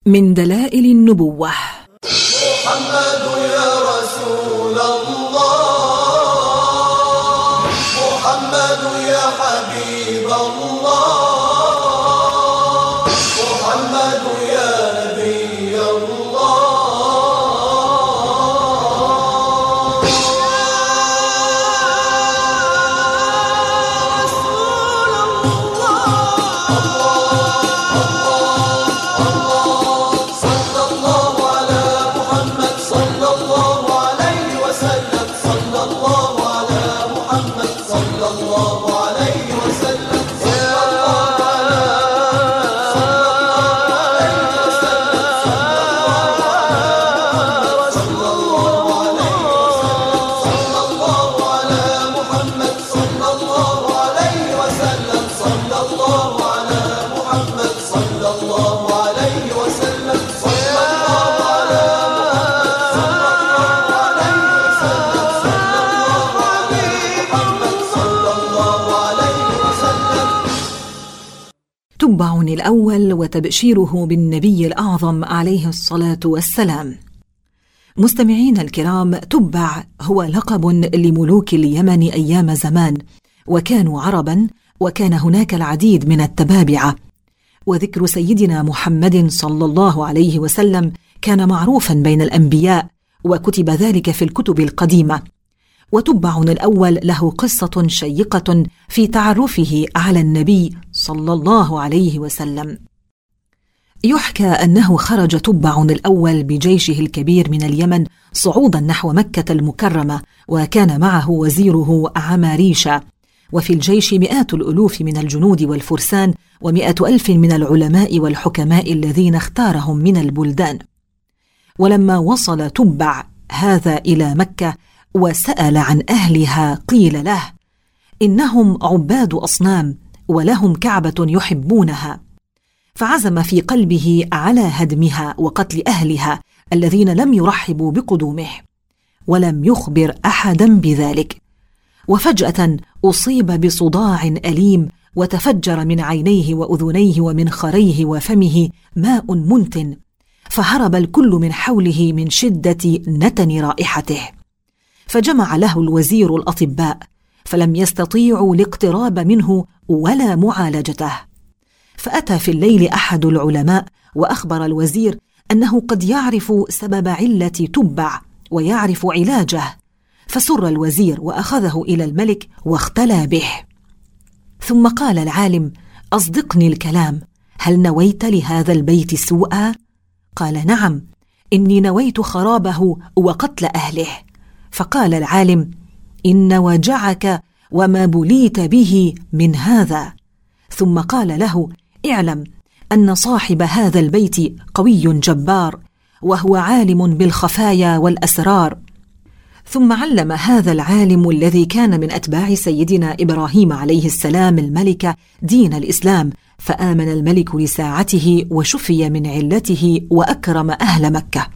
من دلائل النبوة. محمد يا رسول الله، محمد يا حبيب الله، محمد يا نبي الله. تبع الأول وتبشيره بالنبي الأعظم عليه الصلاة والسلام. مستمعين الكرام، تبع هو لقب لملوك اليمن أيام زمان، وكانوا عربا، وكان هناك العديد من التبابعة. وذكر سيدنا محمد صلى الله عليه وسلم كان معروفا بين الأنبياء، وكتب ذلك في الكتب القديمة. وتبع الأول له قصة شيقة في تعرفه على النبي صلى الله عليه وسلم. يحكى أنه خرج تبع الأول بجيشه الكبير من اليمن صعودا نحو مكة المكرمة، وكان معه وزيره عماريشة، وفي الجيش مئات الألوف من الجنود والفرسان، و100,000 من العلماء والحكماء الذين اختارهم من البلدان. ولما وصل تبع هذا إلى مكة وسأل عن أهلها، قيل له إنهم عباد أصنام ولهم كعبة يحبونها، فعزم في قلبه على هدمها وقتل أهلها الذين لم يرحبوا بقدومه، ولم يخبر أحدا بذلك. وفجأة أصيب بصداع أليم، وتفجر من عينيه وأذنيه ومنخريه وفمه ماء منتن، فهرب الكل من حوله من شدة نتن رائحته. فجمع له الوزير الأطباء، فلم يستطيعوا الاقتراب منه ولا معالجته. فأتى في الليل أحد العلماء وأخبر الوزير أنه قد يعرف سبب علة تبع ويعرف علاجه. فسر الوزير وأخذه إلى الملك واختلى به. ثم قال العالم: أصدقني الكلام، هل نويت لهذا البيت سوءا؟ قال: نعم، إني نويت خرابه وقتل أهله. فقال العالم: إن وجعك وما بليت به من هذا. ثم قال له: اعلم أن صاحب هذا البيت قوي جبار، وهو عالم بالخفايا والأسرار. ثم علم هذا العالم الذي كان من أتباع سيدنا إبراهيم عليه السلام الملك دين الإسلام، فآمن الملك لساعته وشفي من علته وأكرم أهل مكة.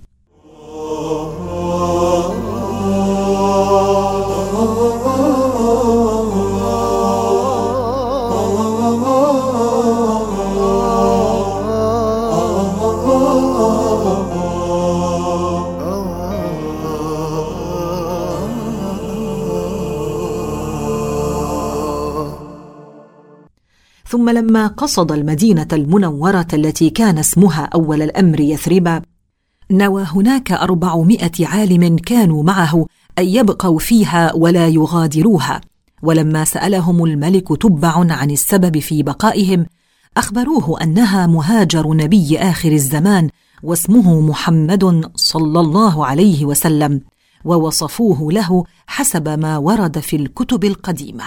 ثم لما قصد المدينة المنورة التي كان اسمها أول الأمر يثرب، نوى هناك 400 عالم كانوا معه أن يبقوا فيها ولا يغادروها. ولما سألهم الملك تبع عن السبب في بقائهم، أخبروه أنها مهاجر نبي آخر الزمان، واسمه محمد صلى الله عليه وسلم، ووصفوه له حسب ما ورد في الكتب القديمة.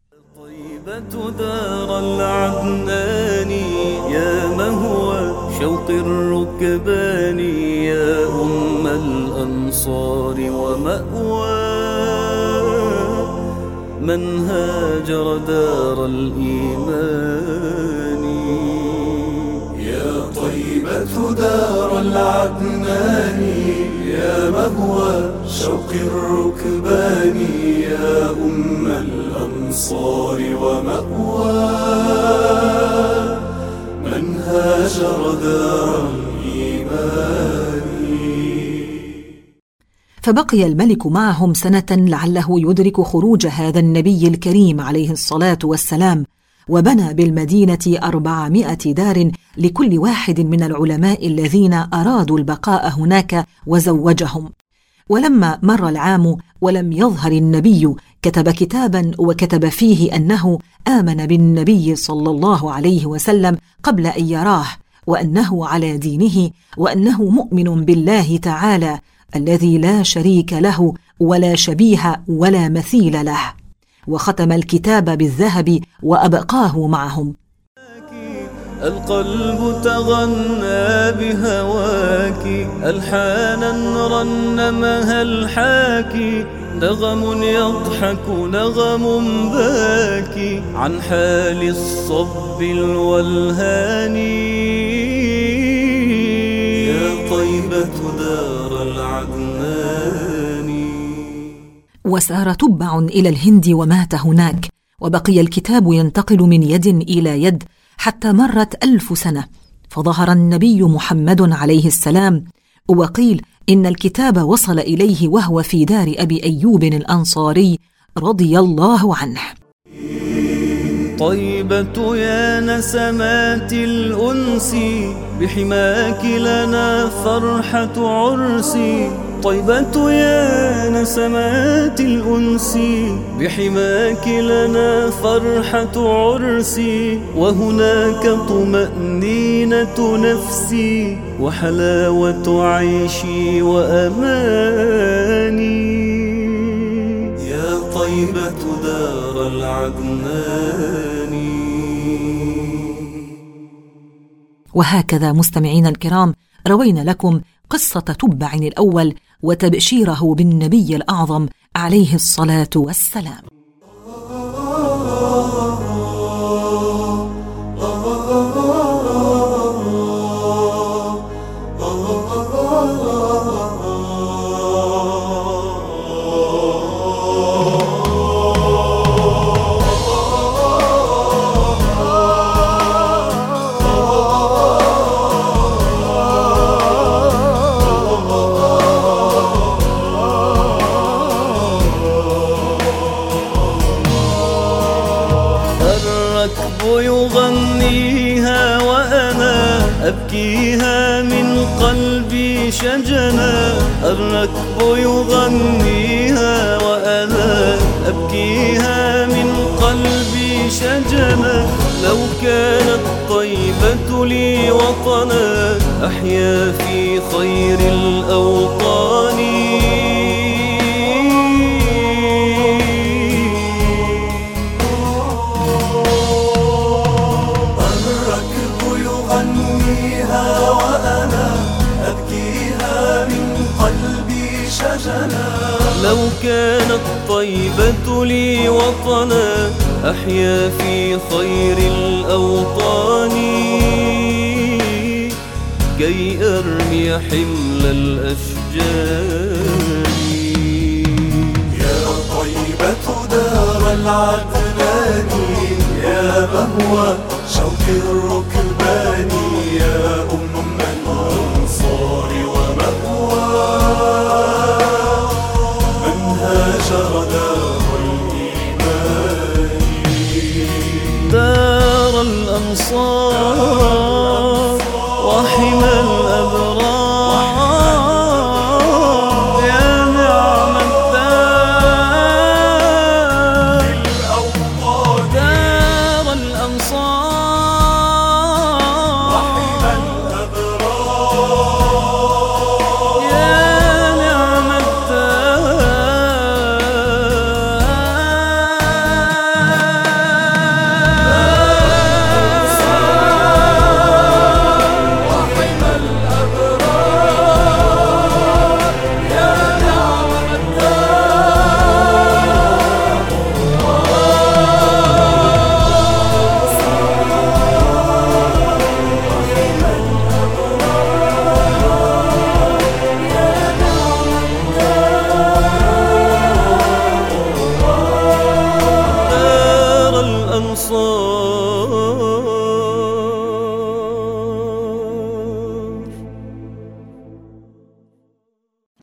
دار العدنان يا مهوى شوق الركبان، يا أم الأنصار ومأوى من هاجر دار الإيمان. يا طيبة دار العدنان يا مهوى شوق الركبان، يا أم الأنصار ومأوى من هاجر دار الإيمان. فبقي الملك معهم سنة لعله يدرك خروج هذا النبي الكريم عليه الصلاة والسلام، وبنى بالمدينة 400 دار لكل واحد من العلماء الذين أرادوا البقاء هناك وزوجهم. ولما مر العام ولم يظهر النبي كتب كتابا وكتب فيه أنه آمن بالنبي صلى الله عليه وسلم قبل أن يراه، وأنه على دينه، وأنه مؤمن بالله تعالى الذي لا شريك له ولا شبيه ولا مثيل له، وختم الكتاب بالذهب وأبقاه معهم. القلب تغنى بهواك، ألحانا رنمها الحاكي، نغم يضحك نغم باكي عن حال الصب الولهاني. يا طيبة دار العدنان. وسار تبع إلى الهند ومات هناك، وبقي الكتاب ينتقل من يد إلى يد حتى مرت 1000 سنة، فظهر النبي محمد عليه السلام، وقيل إن الكتاب وصل إليه وهو في دار أبي أيوب الأنصاري رضي الله عنه. طيبة يا نسمات الأنس، بحماك لنا فرحة عرسي. طيبة يا نسمات الأنس، بحماك لنا فرحة عرسي. وهناك طمأنينة نفسي، وحلاوة عيشي وأماني. يا طيبة دار العدنان. وهكذا مستمعين الكرام روينا لكم قصة تبع الأول وتبشيره بالنبي الأعظم عليه الصلاة والسلام. يغنيها وأنا أبكيها من قلبي شجنا. الركب يغنيها وأنا أبكيها من قلبي شجنا. لو كانت طيبة لي وطنا، أحيا في خير الأوطان. لو كانت طيبة لي وطنا، أحيا في خير الأوطان. كي أرمي حمل الأشجار. يا طيبة دار العدنان، يا مهوى شوق الركبان، يا